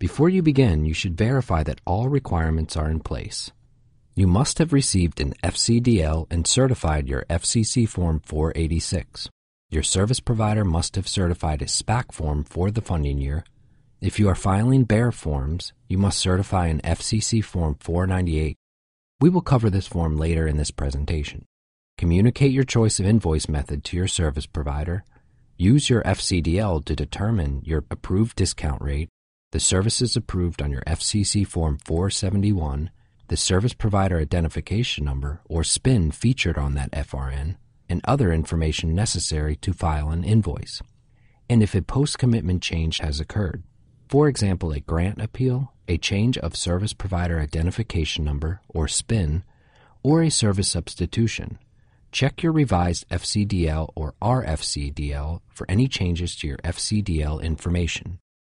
Before you begin, you should verify that all requirements are in place. You must have received an FCDL and certified your FCC Form 486. Your service provider must have certified a SPAC form for the funding year. If you are filing bearer forms, you must certify an FCC Form 498. We will cover this form later in this presentation. Communicate your choice of invoice method to your service provider. Use your FCDL to determine your approved discount rate, the services approved on your FCC Form 471, the Service Provider Identification Number or SPIN featured on that FRN, and other information necessary to file an invoice. And if a post-commitment change has occurred, for example, a grant appeal, a change of Service Provider Identification Number or SPIN, or a service substitution, check your revised FCDL or RFCDL for any changes to your FCDL information.